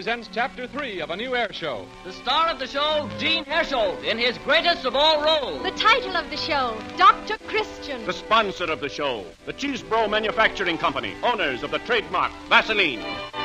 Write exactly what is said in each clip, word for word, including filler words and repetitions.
presents Chapter three of a new air show. The star of the show, Gene Hersholt, in his greatest of all roles. The title of the show, Doctor Christian. The sponsor of the show, the Cheesebro Manufacturing Company, owners of the trademark Vaseline.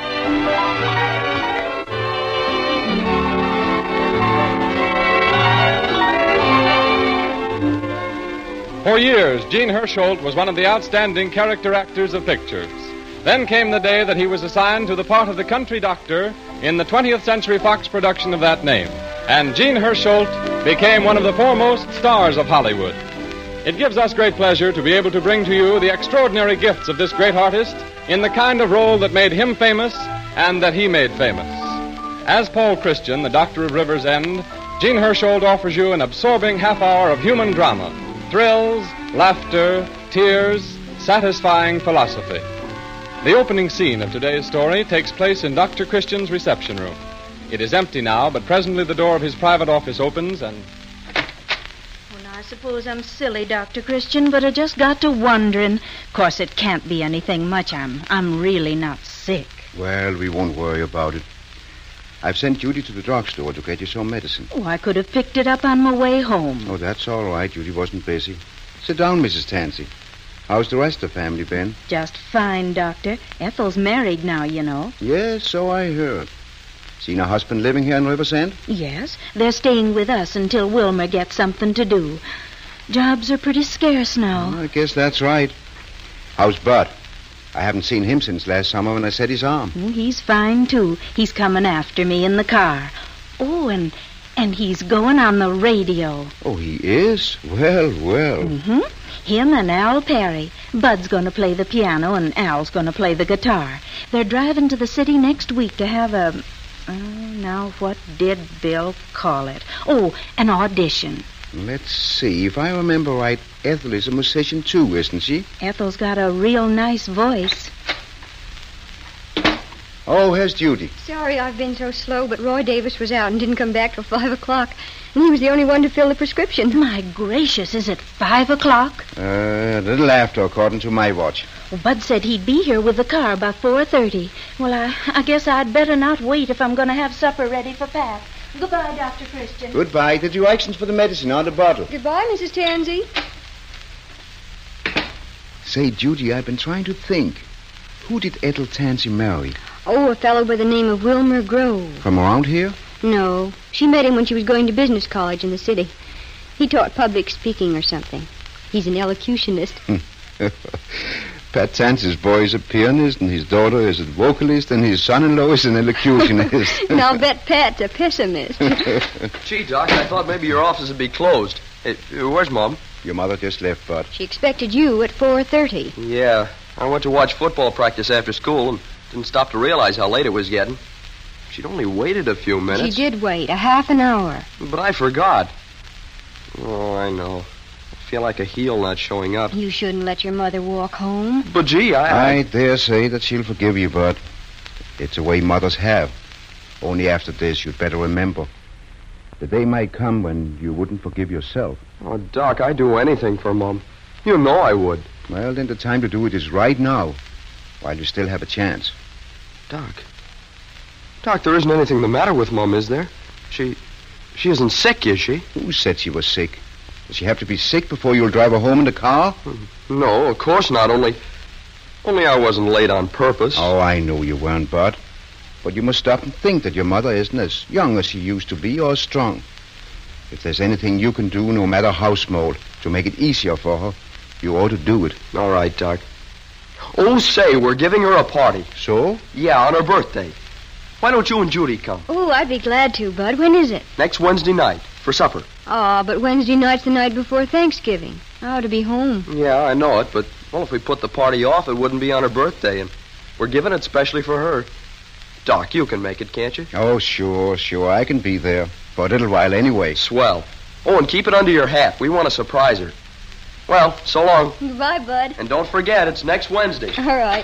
For years, Gene Hersholt was one of the outstanding character actors of pictures. Then came the day that he was assigned to the part of the country doctor in the twentieth Century Fox production of that name. And Gene Hersholt became one of the foremost stars of Hollywood. It gives us great pleasure to be able to bring to you the extraordinary gifts of this great artist in the kind of role that made him famous and that he made famous. As Paul Christian, the doctor of River's End, Gene Hersholt offers you an absorbing half hour of human drama, thrills, laughter, tears, satisfying philosophy. The opening scene of today's story takes place in Doctor Christian's reception room. It is empty now, but presently the door of his private office opens and... Well, now, I suppose I'm silly, Doctor Christian, but I just got to wondering. Of course, it can't be anything much. I'm, I'm really not sick. Well, we won't worry about it. I've sent Judy to the drugstore to get you some medicine. Oh, I could have picked it up on my way home. Oh, that's all right. Judy wasn't busy. Sit down, Missus Tansy. How's the rest of the family been? Just fine, Doctor. Ethel's married now, you know. Yes, so I heard. Seen her husband living here in River's End? Yes, they're staying with us until Wilmer gets something to do. Jobs are pretty scarce now. Oh, I guess that's right. How's Bud? I haven't seen him since last summer when I set his arm. Oh, he's fine, too. He's coming after me in the car. Oh, and and he's going on the radio. Oh, he is? Well, well. Mm-hmm. Him and Al Perry. Bud's going to play the piano and Al's going to play the guitar. They're driving to the city next week to have a... Uh, now, what did Bill call it? Oh, an audition. Let's see. If I remember right, Ethel is a musician, too, isn't she? Ethel's got a real nice voice. Oh, here's Judy. Sorry I've been so slow, but Roy Davis was out and didn't come back till five o'clock. And he was the only one to fill the prescription. My gracious, is it five o'clock? Uh, a little after, according to my watch. Well, Bud said he'd be here with the car by four thirty. Well, I, I guess I'd better not wait if I'm going to have supper ready for Pat. Goodbye, Doctor Christian. Goodbye. The directions for the medicine on the bottle. Goodbye, Missus Tansy. Say, Judy, I've been trying to think. Who did Ethel Tansy marry? Oh, a fellow by the name of Wilmer Grove. From around here? No. She met him when she was going to business college in the city. He taught public speaking or something. He's an elocutionist. Pat Tansy's boy is a pianist, and his daughter is a vocalist, and his son-in-law is an elocutionist. And I'll bet Pat's a pessimist. Gee, Doc, I thought maybe your office would be closed. Hey, where's Mom? Your mother just left, Bud. She expected you at four thirty. Yeah, I went to watch football practice after school and didn't stop to realize how late it was getting. She'd only waited a few minutes. She did wait, a half an hour. But I forgot. Oh, I know. I feel like a heel not showing up. You shouldn't let your mother walk home. But, gee, I... I dare say that she'll forgive you, Bud. It's a way mothers have. Only after this, you'd better remember. The day might come when you wouldn't forgive yourself. Oh, Doc, I'd do anything for Mom. You know I would. Well, then the time to do it is right now, while you still have a chance. Doc. Doc, there isn't anything the matter with Mom, is there? She... she isn't sick, is she? Who said she was sick? Does she have to be sick before you'll drive her home in the car? No, of course not. Only... Only I wasn't late on purpose. Oh, I know you weren't, Bud. But you must stop and think that your mother isn't as young as she used to be or as strong. If there's anything you can do, no matter how small, to make it easier for her, you ought to do it. All right, Doc. Oh, say, we're giving her a party. So? Yeah, on her birthday. Why don't you and Judy come? Oh, I'd be glad to, Bud. When is it? Next Wednesday night, for supper. Oh, but Wednesday night's the night before Thanksgiving. I ought to be home. Yeah, I know it, but, well, if we put the party off, it wouldn't be on her birthday, and we're giving it specially for her. Doc, you can make it, can't you? Oh, sure, sure. I can be there. For a little while anyway. Swell. Oh, and keep it under your hat. We want to surprise her. Well, so long. Goodbye, Bud. And don't forget, it's next Wednesday. All right.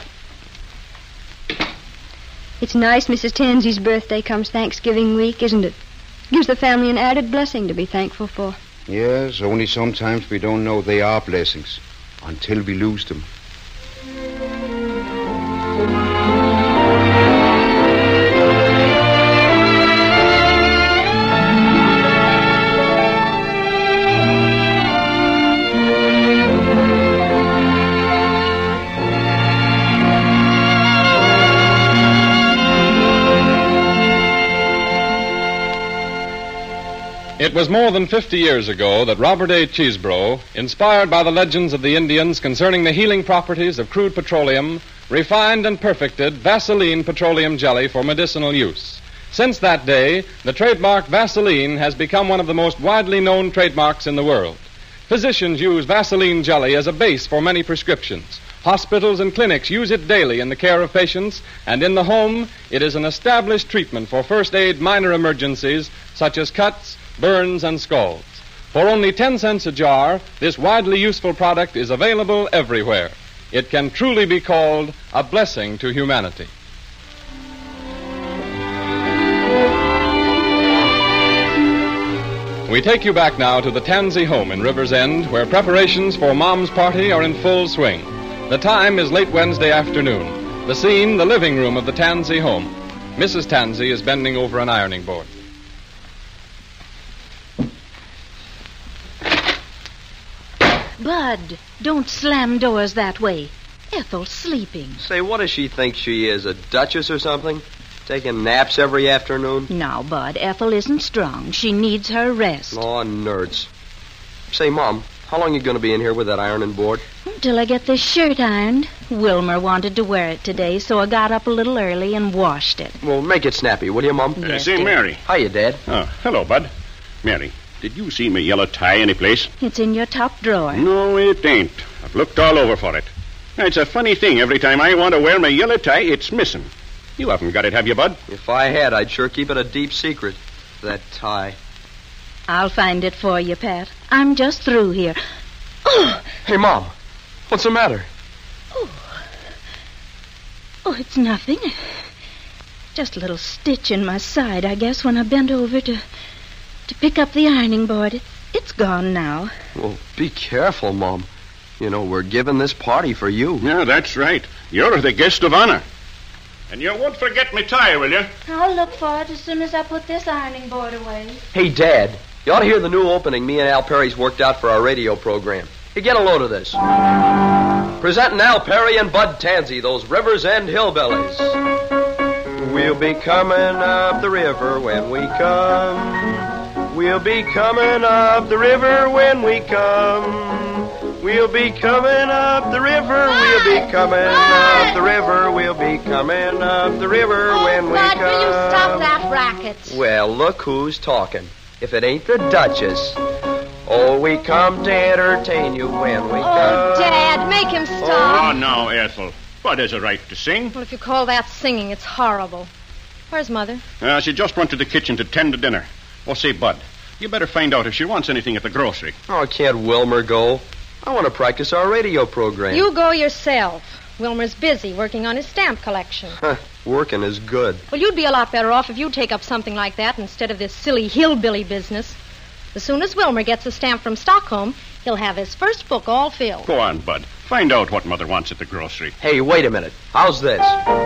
It's nice Missus Tansy's birthday comes Thanksgiving week, isn't it? Gives the family an added blessing to be thankful for. Yes, only sometimes we don't know they are blessings until we lose them. It was more than fifty years ago that Robert A. Chesebro, inspired by the legends of the Indians concerning the healing properties of crude petroleum, refined and perfected Vaseline petroleum jelly for medicinal use. Since that day, the trademark Vaseline has become one of the most widely known trademarks in the world. Physicians use Vaseline jelly as a base for many prescriptions. Hospitals and clinics use it daily in the care of patients, and in the home, it is an established treatment for first aid minor emergencies such as cuts, burns, and scalds. For only ten cents a jar, this widely useful product is available everywhere. It can truly be called a blessing to humanity. We take you back now to the Tansey home in River's End, where preparations for Mom's party are in full swing. The time is late Wednesday afternoon. The scene, the living room of the Tansey home. Missus Tansey is bending over an ironing board. Bud, don't slam doors that way. Ethel's sleeping. Say, what does she think she is, a duchess or something? Taking naps every afternoon? Now, Bud, Ethel isn't strong. She needs her rest. Oh, nerds. Say, Mom, how long are you going to be in here with that ironing board? Until I get this shirt ironed. Wilmer wanted to wear it today, so I got up a little early and washed it. Well, make it snappy, will you, Mom? Uh, Yes, say, dear. Mary. Hiya, Dad. Oh, hello, Bud. Mary, did you see my yellow tie anyplace? It's in your top drawer. No, it ain't. I've looked all over for it. Now, it's a funny thing. Every time I want to wear my yellow tie, it's missing. You haven't got it, have you, Bud? If I had, I'd sure keep it a deep secret. That tie. I'll find it for you, Pat. I'm just through here. Oh, Hey, Mom, what's the matter? oh, it's nothing. Just a little stitch in my side, I guess, when I bent over to to pick up the ironing board. It, it's gone now. Well, be careful, Mom. You know, we're giving this party for you. Yeah, that's right. You're the guest of honor. And you won't forget me tie, will you? I'll look for it as soon as I put this ironing board away. Hey, Dad, you ought to hear the new opening me and Al Perry's worked out for our radio program. Hey, get a load of this. Presenting Al Perry and Bud Tansey, those River's End hillbillies. We'll be coming up the river when we come. We'll be coming up the river when we come. We'll be coming up the river. We'll be coming up the river. We'll be coming up the river Oh, when we Bud, come. will you stop that racket? Well, look who's talking. If it ain't the Duchess. Oh, we come to entertain you when we Oh, come. Dad, make him Oh, stop. no, Ethel. Bud has a right to sing. Well, if you call that singing, it's horrible. Where's Mother? Uh, she just went to the kitchen to tend to dinner. Oh, say, Bud, you better find out if she wants anything at the grocery. Oh, can't Wilmer go? I want to practice our radio program. You go yourself. Wilmer's busy working on his stamp collection. Huh, working is good. Well, you'd be a lot better off if you take up something like that instead of this silly hillbilly business. As soon as Wilmer gets a stamp from Stockholm, he'll have his first book all filled. Go on, Bud. Find out what Mother wants at the grocery. Hey, wait a minute. How's this?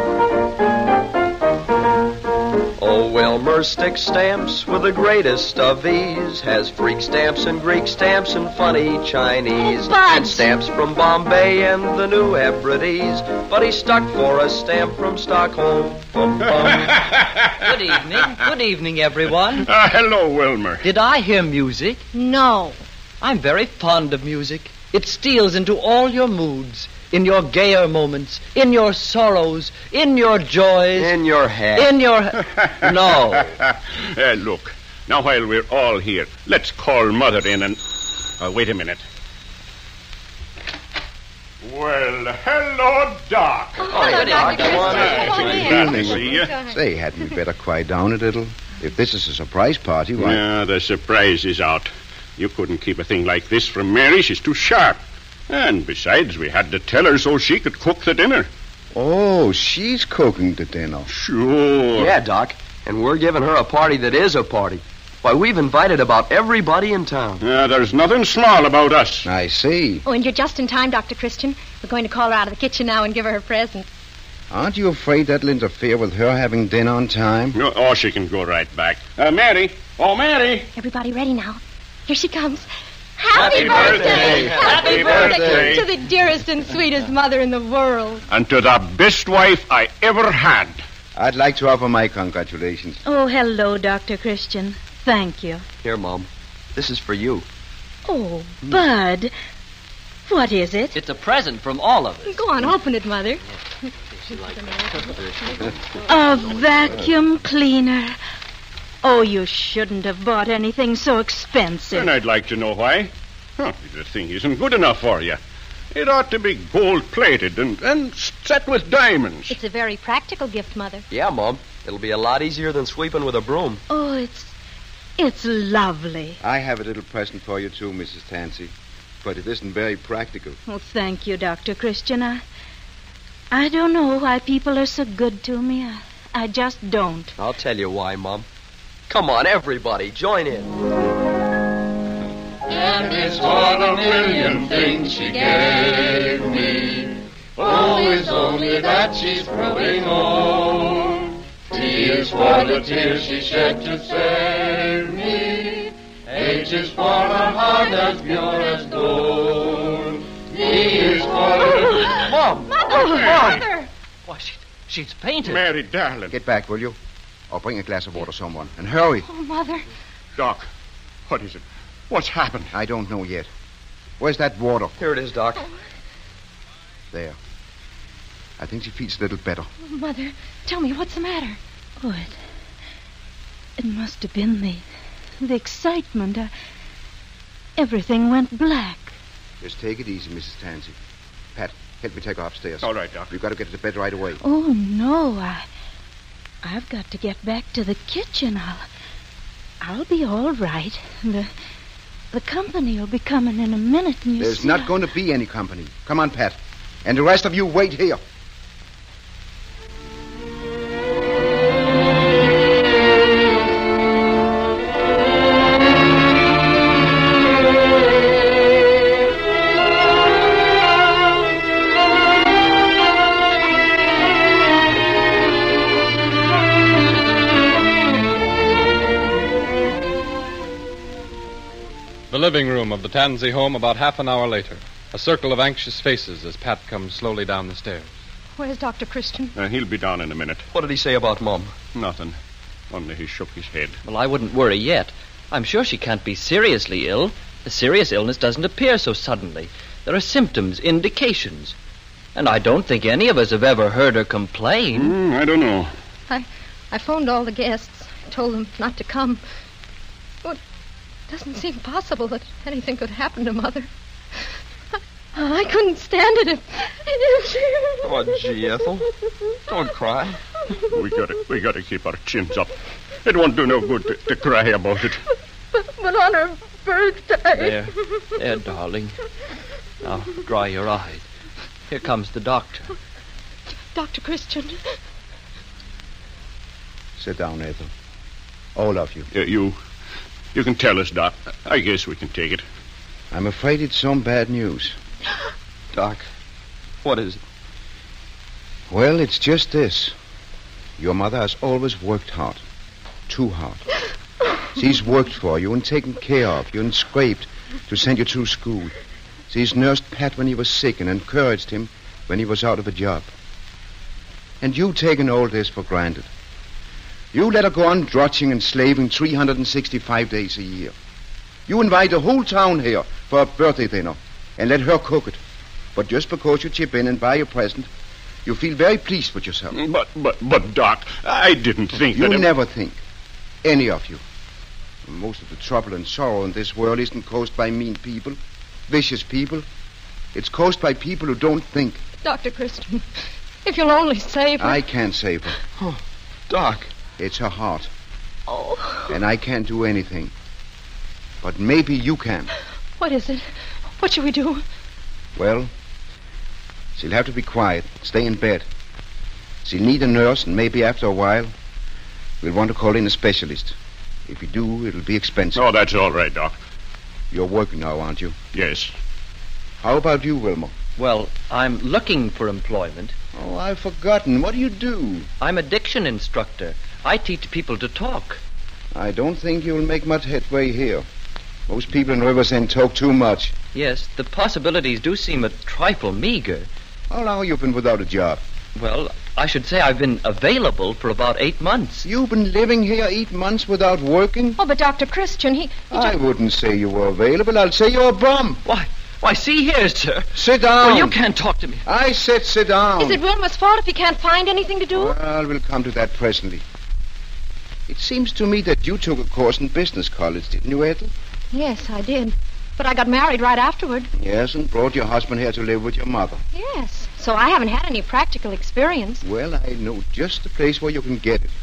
Oh, Wilmer sticks stamps with the greatest of ease. Has freak stamps and Greek stamps and funny Chinese. Oh, Bud! And stamps from Bombay and the New Hebrides. But he's stuck for a stamp from Stockholm. Bum, bum. Good evening. Good evening, everyone. Ah, hello, Wilmer. Did I hear music? No. I'm very fond of music. It steals into all your moods, in your gayer moments, in your sorrows, in your joys, In your hat. in your... No. Uh, look, now while we're all here, let's call Mother in and... Uh, wait a minute. Well, hello, Doc. Oh, Doctor Doc, come on Christie. in. Come on in. Glad to see you. Go ahead. Say, hadn't we better quiet down a little? If this is a surprise party, why... Yeah, the surprise is out. You couldn't keep a thing like this from Mary. She's too sharp. And besides, we had to tell her so she could cook the dinner. Oh, she's cooking the dinner. Sure. Yeah, Doc. And we're giving her a party that is a party. Why, we've invited about everybody in town. Yeah, there's nothing small about us. I see. Oh, and you're just in time, Doctor Christian. We're going to call her out of the kitchen now and give her her present. Aren't you afraid that'll interfere with her having dinner on time? No, oh, she can go right back. Uh, Mary. Oh, Mary. Everybody ready now. Here she comes. Happy birthday. Happy birthday. To the dearest and sweetest mother in the world. And to the best wife I ever had. I'd like to offer my congratulations. Oh, hello, Doctor Christian. thank you. Here, Mom. This is for you. Oh, Bud. What is it? It's a present from all of us. Go on, open it, Mother. A vacuum cleaner. Oh, you shouldn't have bought anything so expensive. And I'd like to know why. Huh, the thing isn't good enough for you. It ought to be gold-plated and, and set with diamonds. It's a very practical gift, Mother. Yeah, Mom. It'll be a lot easier than sweeping with a broom. Oh, it's it's lovely. I have a little present for you, too, Missus Tansy. But it isn't very practical. Oh, thank you, Doctor Christian. I, I don't know why people are so good to me. I, I just don't. I'll tell you why, Mom. Come on, everybody, join in. And it's for the million things she gave me. Oh, it's only that she's growing old. T is for the tears she shed to save me. H is for a heart as pure as gold. D is for the... Mom! Mother! Oh, Mom! Mother! Why, she, she's fainted. Mary, darling. Get back, will you? Or bring a glass of water, someone. And hurry. Oh, Mother. Doc, what is it? What's happened? I don't know yet. Where's that water? Here it is, Doc. There. I think she feels a little better. Oh, Mother, tell me, what's the matter? Oh, it, it must have been the, the excitement. I, everything went black. Just take it easy, Missus Tansy. Pat, help me take her upstairs. All right, Doc. We've got to get her to bed right away. Oh, no, I... I've got to get back to the kitchen. I'll, I'll be all right. The, the company will be coming in a minute, and you There's see, not I- going to be any company. Come on, Pat. And the rest of you wait here. The living room of the Tansy home about half an hour later. A circle of anxious faces as Pat comes slowly down the stairs. Where's Doctor Christian? Uh, he'll be down in a minute. What did he say about Mom? Nothing. Only he shook his head. Well, I wouldn't worry yet. I'm sure she can't be seriously ill. A serious illness doesn't appear so suddenly. There are symptoms, indications. And I don't think any of us have ever heard her complain. Mm, I don't know. I, I phoned all the guests, told them not to come. Oh, it doesn't seem possible that anything could happen to Mother. I, I couldn't stand it if... Oh, gee, Ethel. Don't cry. We gotta, we gotta keep our chins up. It won't do no good to, to cry about it. But, but on her birthday... There, there, darling. Now, dry your eyes. Here comes the doctor. Doctor Christian. Sit down, Ethel. All of you. Uh, you, you can tell us, Doc. I guess we can take it. I'm afraid it's some bad news. Doc, what is it? Well, it's just this. Your mother has always worked hard. Too hard. She's worked for you and taken care of you and scraped to send you through school. She's nursed Pat when he was sick and encouraged him when he was out of a job. And you've taken all this for granted. You let her go on drudging and slaving three hundred sixty-five days a year. You invite the whole town here for a birthday dinner and let her cook it. But just because you chip in and buy a present, you feel very pleased with yourself. But, but, but, Doc, I didn't think You that... it- never think. Any of you. Most of the trouble and sorrow in this world isn't caused by mean people, vicious people. It's caused by people who don't think. Doctor Christian, if you'll only save her... I can't save her. Oh, Doc. It's her heart. Oh, And I can't do anything. But maybe you can. what is it? What should we do? Well, she'll have to be quiet, stay in bed. She'll need a nurse, and maybe after a while, we'll want to call in a specialist. If we do, it'll be expensive. Oh, that's all right, Doc. You're working now, aren't you? Yes. How about you, Wilmer? Well, I'm looking for employment. Oh, I've forgotten. What do you do? I'm a diction instructor. I teach people to talk. I don't think you'll make much headway here. Most people in Riversend talk too much. Yes, the possibilities do seem a trifle meager. How long have you been without a job? Well, I should say I've been available for about eight months. You've been living here eight months without working? Oh, but Doctor Christian, he... he I just... wouldn't say you were available. I'll say you're a bum. Why, why, see here, sir. Sit down. Well, you can't talk to me. I said sit down. Is it Wilma's fault if he can't find anything to do? Well, we'll come to that presently. It seems to me that you took a course in business college, didn't you, Ethel? Yes, I did. But I got married right afterward. Yes, and brought your husband here to live with your mother. Yes, so I haven't had any practical experience. Well, I know just the place where you can get it.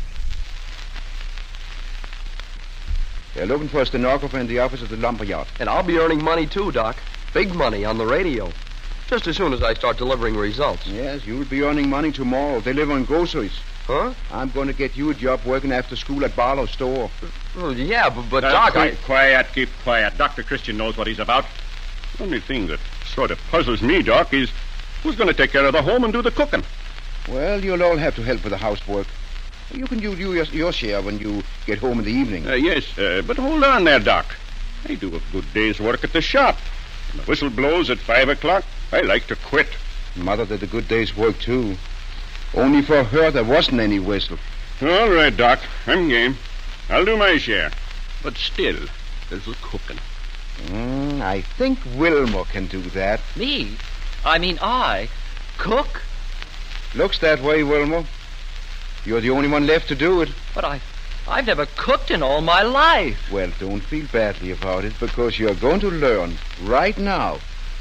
They're looking for a stenographer in the office of the lumberyard. And I'll be earning money, too, Doc. Big money on the radio. Just as soon as I start delivering results. Yes, you'll be earning money tomorrow, delivering groceries. Huh? I'm going to get you a job working after school at Barlow's store. Well, yeah, but, but Uh, Doc, keep I... quiet, keep quiet. Doctor Christian knows what he's about. The only thing that sort of puzzles me, Doc, is who's going to take care of the home and do the cooking? Well, you'll all have to help with the housework. You can do, do your, your share when you get home in the evening. Uh, yes, uh, but hold on there, Doc. I do a good day's work at the shop. When the whistle blows at five o'clock, I like to quit. Mother did a good day's work, too. Only for her, there wasn't any whistle. All right, Doc. I'm game. I'll do my share. But still, there's the cooking. Mm, I think Wilma can do that. Me? I mean, I? Cook? Looks that way, Wilma. You're the only one left to do it. But I, I've never cooked in all my life. Well, don't feel badly about it, because you're going to learn right now.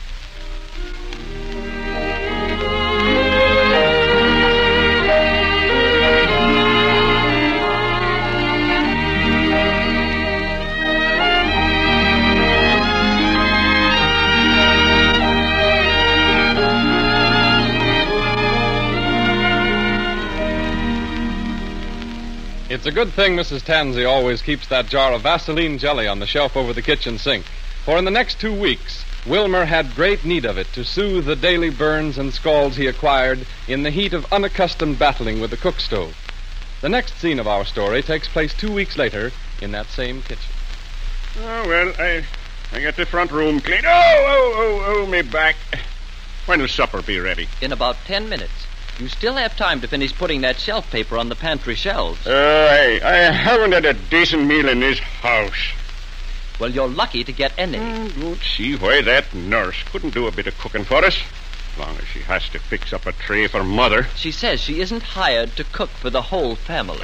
It's a good thing Missus Tansey always keeps that jar of Vaseline jelly on the shelf over the kitchen sink, for in the next two weeks, Wilmer had great need of it to soothe the daily burns and scalds he acquired in the heat of unaccustomed battling with the cook stove. The next scene of our story takes place two weeks later in that same kitchen. Oh, well, I I got the front room clean. Oh, oh, oh, oh, me back. When'll supper be ready? In about ten minutes. You still have time to finish putting that shelf paper on the pantry shelves. Uh, I, I haven't had a decent meal in this house. Well, you're lucky to get any. I don't see why that nurse couldn't do a bit of cooking for us. As long as she has to fix up a tray for Mother. She says she isn't hired to cook for the whole family.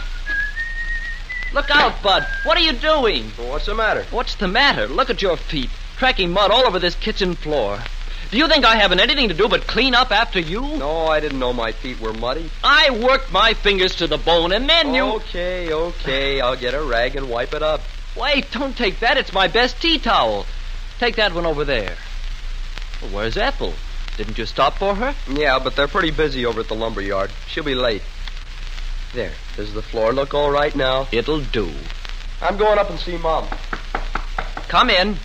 Look out, Bud. What are you doing? Well, what's the matter? What's the matter? Look at your feet. Tracking mud all over this kitchen floor. Do you think I haven't anything to do but clean up after you? No, I didn't know my feet were muddy. I worked my fingers to the bone, and then you... Okay, okay. I'll get a rag and wipe it up. Wait, don't take that. It's my best tea towel. Take that one over there. Well, where's Ethel? Didn't you stop for her? Yeah, but they're pretty busy over at the lumberyard. She'll be late. There. Does the floor look all right now? It'll do. I'm going up and see Mom. Come in.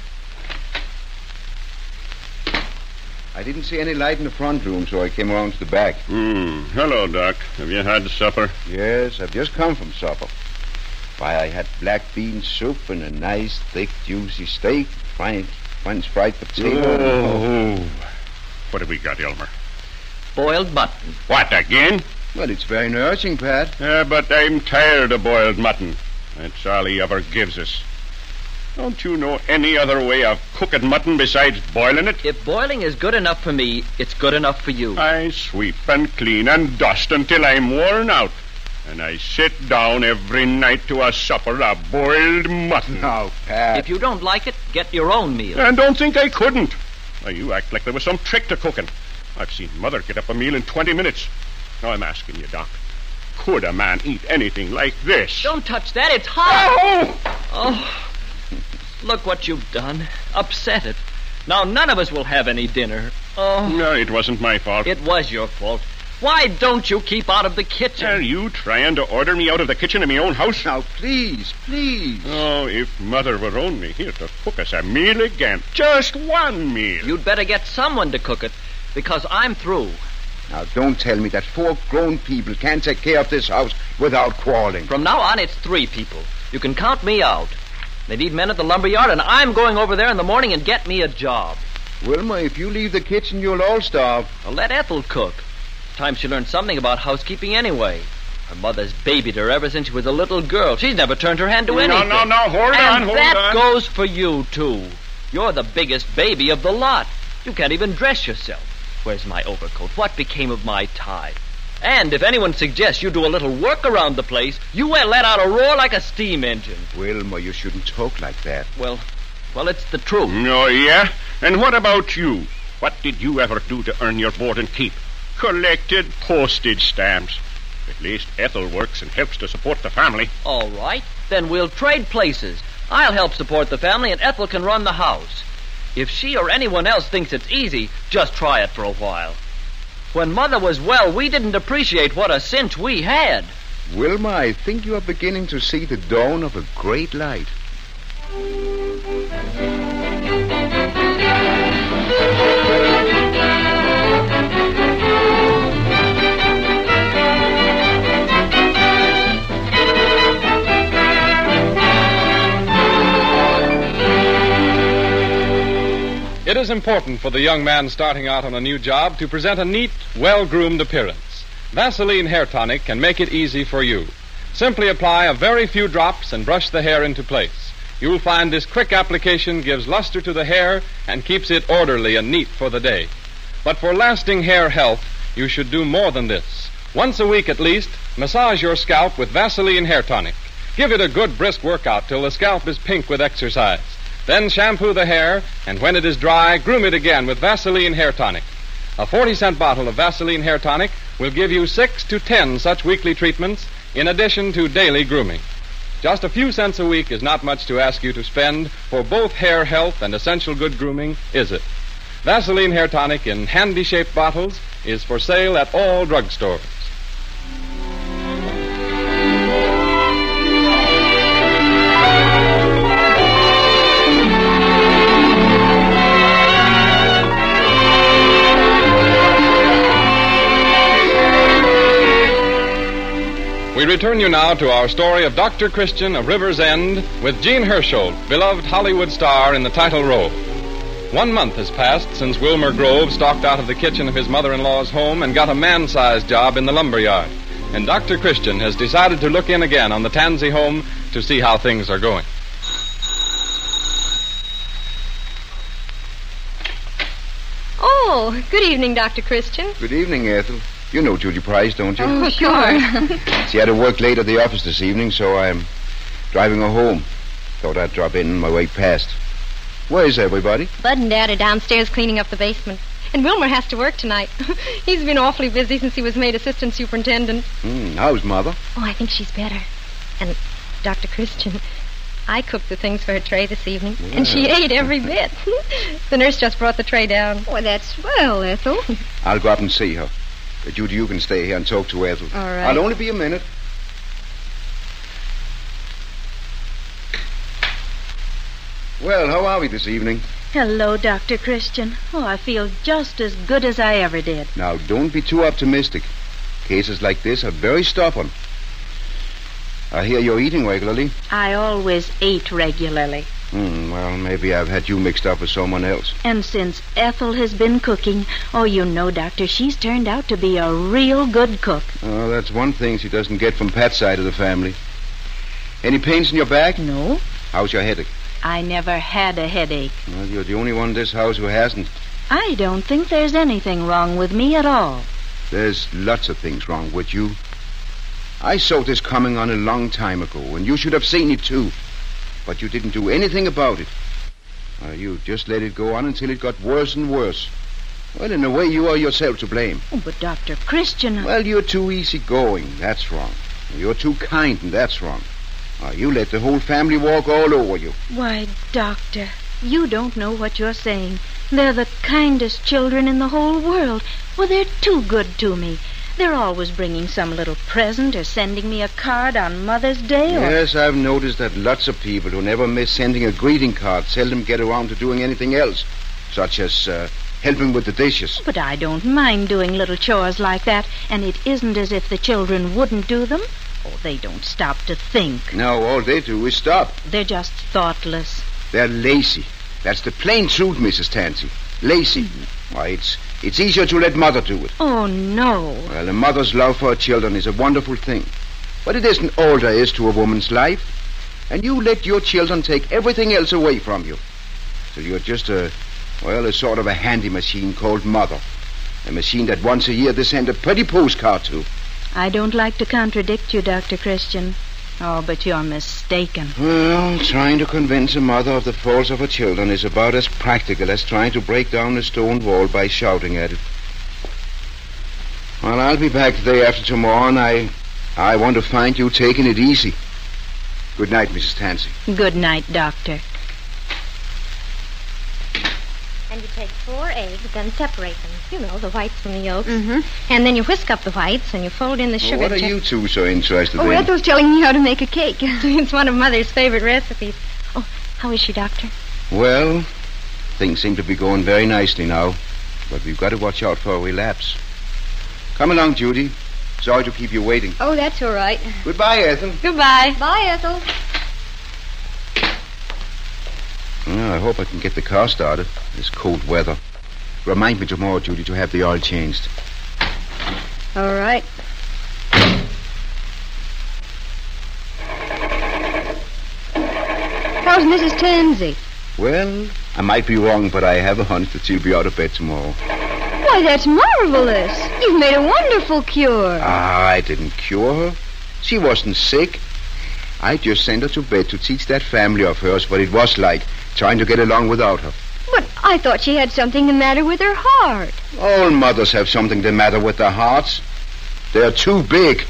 I didn't see any light in the front room, so I came around to the back. Hmm. Hello, Doc. Have you had supper? Yes, I've just come from supper. Why, I had black bean soup and a nice, thick, juicy steak, fine, fine fried potato. Oh. What have we got, Elmer? Boiled mutton. What, again? Well, it's very nourishing, Pat. Uh, but I'm tired of boiled mutton. That's all he ever gives us. Don't you know any other way of cooking mutton besides boiling it? If boiling is good enough for me, it's good enough for you. I sweep and clean and dust until I'm worn out. And I sit down every night to a supper of boiled mutton. Now, Pat. If you don't like it, get your own meal. And don't think I couldn't. Why, you act like there was some trick to cooking. I've seen Mother get up a meal in twenty minutes. Now I'm asking you, Doc. Could a man eat anything like this? Don't touch that. It's hot. Oh! Oh. Look what you've done. Upset it. Now none of us will have any dinner. Oh. No, it wasn't my fault. It was your fault. Why don't you keep out of the kitchen? Are you trying to order me out of the kitchen in my own house? Now, please, please. Oh, if Mother were only here to cook us a meal again. Just one meal. You'd better get someone to cook it, because I'm through. Now, don't tell me that four grown people can't take care of this house without quarreling. From now on, it's three people. You can count me out. They need men at the lumberyard, and I'm going over there in the morning and get me a job. Wilma, if you leave the kitchen, you'll all starve. Well, let Ethel cook. time she learned something about housekeeping anyway. Her mother's babied her ever since she was a little girl. She's never turned her hand to anything. No, no, no, hold and on, hold that on. goes for you, too. You're the biggest baby of the lot. You can't even dress yourself. Where's my overcoat? What became of my tie? And if anyone suggests you do a little work around the place, you will let out a roar like a steam engine. Wilma, you shouldn't talk like that. Well, well, it's the truth. Oh, yeah? And what about you? What did you ever do to earn your board and keep? Collected postage stamps. At least Ethel works and helps to support the family. All right. Then we'll trade places. I'll help support the family, and Ethel can run the house. If she or anyone else thinks it's easy, just try it for a while. When Mother was well, we didn't appreciate what a cinch we had. Wilma, I think you are beginning to see the dawn of a great light. It is important for the young man starting out on a new job to present a neat, well-groomed appearance. Vaseline Hair Tonic can make it easy for you. Simply apply a very few drops and brush the hair into place. You'll find this quick application gives luster to the hair and keeps it orderly and neat for the day. But for lasting hair health, you should do more than this. Once a week at least, massage your scalp with Vaseline Hair Tonic. Give it a good brisk workout till the scalp is pink with exercise. Then shampoo the hair, and when it is dry, groom it again with Vaseline Hair Tonic. A forty-cent bottle of Vaseline Hair Tonic will give you six to ten such weekly treatments in addition to daily grooming. Just a few cents a week is not much to ask you to spend for both hair health and essential good grooming, is it? Vaseline Hair Tonic in handy-shaped bottles is for sale at all drugstores. We return you now to our story of Doctor Christian of River's End with Jean Hersholt, beloved Hollywood star, in the title role. One month has passed since Wilmer Grove stalked out of the kitchen of his mother-in-law's home and got a man-sized job in the lumber yard. And Doctor Christian has decided to look in again on the Tansey home to see how things are going. Oh, good evening, Doctor Christian. Good evening, Ethel. You know Judy Price, don't you? Oh, sure. She had to work late at the office this evening, so I'm driving her home. Thought I'd drop in on my way past. Where's everybody? Bud and Dad are downstairs cleaning up the basement. And Wilmer has to work tonight. He's been awfully busy since he was made assistant superintendent. Mm, how's Mother? Oh, I think she's better. And Doctor Christian, I cooked the things for her tray this evening, yeah. And she ate every bit. The nurse just brought the tray down. Oh, that's swell, Ethel. I'll go up and see her. But Judy, you can stay here and talk to Ethel. All right. I'll only be a minute. Well, how are we this evening? Hello, Doctor Christian. Oh, I feel just as good as I ever did. Now, don't be too optimistic. Cases like this are very stubborn. I hear you're eating regularly. I always ate regularly. Hmm, well, maybe I've had you mixed up with someone else. And since Ethel has been cooking, oh, you know, Doctor, she's turned out to be a real good cook. Oh, that's one thing she doesn't get from Pat's side of the family. Any pains in your back? No. How's your headache? I never had a headache. Well, you're the only one in this house who hasn't. I don't think there's anything wrong with me at all. There's lots of things wrong with you. I saw this coming on a long time ago, and you should have seen it, too. But you didn't do anything about it. Uh, you just let it go on until it got worse and worse. Well, in a way, you are yourself to blame. Oh, but Doctor Christian... Well, you're too easygoing. That's wrong. You're too kind, and that's wrong. Uh, you let the whole family walk all over you. Why, Doctor, you don't know what you're saying. They're the kindest children in the whole world. Well, they're too good to me. They're always bringing some little present or sending me a card on Mother's Day or... Yes, I've noticed that lots of people who never miss sending a greeting card seldom get around to doing anything else, such as uh, helping with the dishes. But I don't mind doing little chores like that, and it isn't as if the children wouldn't do them. Oh, they don't stop to think. No, all they do is stop. They're just thoughtless. They're lazy. That's the plain truth, Missus Tansey. Lazy. Mm-hmm. Why, it's it's easier to let mother do it. Oh, no. Well, a mother's love for her children is a wonderful thing. But it isn't all there is to a woman's life. And you let your children take everything else away from you. So you're just a, well, a sort of a handy machine called mother. A machine that once a year they send a pretty postcard to. I don't like to contradict you, Doctor Christian. Oh, but you're mistaken. Well, trying to convince a mother of the faults of her children is about as practical as trying to break down a stone wall by shouting at it. Well, I'll be back the day after tomorrow, and I, I want to find you taking it easy. Good night, Missus Tansey. Good night, Doctor. And you take four eggs, then separate them. You know, the whites from the yolks. Mm-hmm. And then you whisk up the whites, and you fold in the sugar. Well, what are you two so interested Oh, in? Ethel's telling me how to make a cake. It's one of Mother's favorite recipes. Oh, how is she, Doctor? Well, things seem to be going very nicely now. But we've got to watch out for a relapse. Come along, Judy. Sorry to keep you waiting. Oh, that's all right. Goodbye, Ethel. Goodbye. Bye, Ethel. Well, I hope I can get the car started. This cold weather. Remind me tomorrow, Judy, to have the oil changed. All right. How's Missus Tansey? Well, I might be wrong, but I have a hunch that she'll be out of bed tomorrow. Why, that's marvelous. You've made a wonderful cure. Ah, I didn't cure her. She wasn't sick. I just sent her to bed to teach that family of hers what it was like trying to get along without her. But I thought she had something the matter with her heart. All mothers have something the matter with their hearts. They're too big.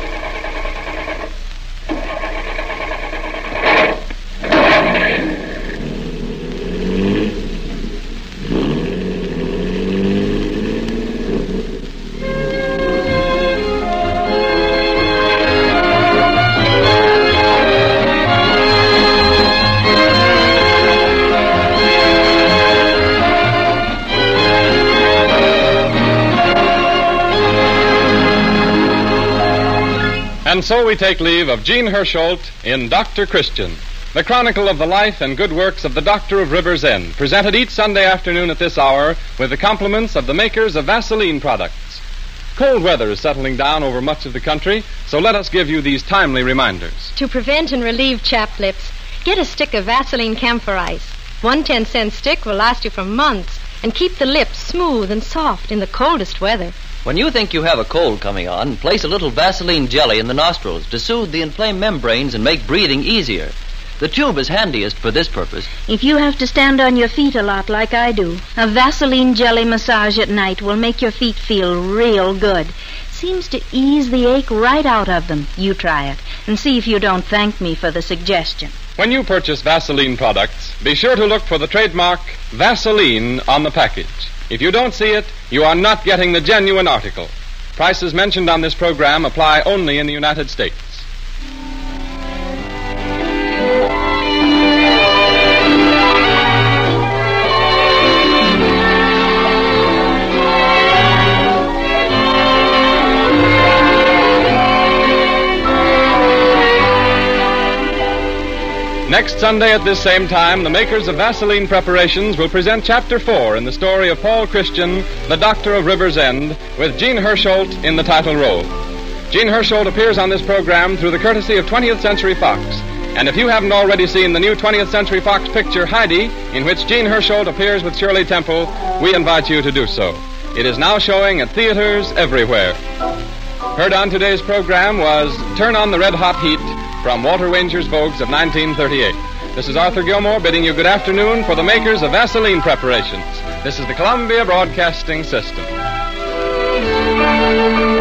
And so we take leave of Jean Hersholt in Doctor Christian, the chronicle of the life and good works of the Doctor of River's End, presented each Sunday afternoon at this hour with the compliments of the makers of Vaseline products. Cold weather is settling down over much of the country, so let us give you these timely reminders. To prevent and relieve chapped lips, get a stick of Vaseline Camphor Ice. One ten-cent stick will last you for months and keep the lips smooth and soft in the coldest weather. When you think you have a cold coming on, place a little Vaseline jelly in the nostrils to soothe the inflamed membranes and make breathing easier. The tube is handiest for this purpose. If you have to stand on your feet a lot like I do, a Vaseline jelly massage at night will make your feet feel real good. Seems to ease the ache right out of them. You try it and see if you don't thank me for the suggestion. When you purchase Vaseline products, be sure to look for the trademark Vaseline on the package. If you don't see it, you are not getting the genuine article. Prices mentioned on this program apply only in the United States. Next Sunday at this same time, the makers of Vaseline preparations will present Chapter four in the story of Paul Christian, the Doctor of River's End, with Jean Hersholt in the title role. Jean Hersholt appears on this program through the courtesy of twentieth Century Fox. And if you haven't already seen the new twentieth Century Fox picture, Heidi, in which Jean Hersholt appears with Shirley Temple, we invite you to do so. It is now showing at theaters everywhere. Heard on today's program was Turn on the Red Hot Heat, from Walter Wanger's Vogues of nineteen thirty-eight. This is Arthur Gilmore bidding you good afternoon for the makers of Vaseline preparations. This is the Columbia Broadcasting System.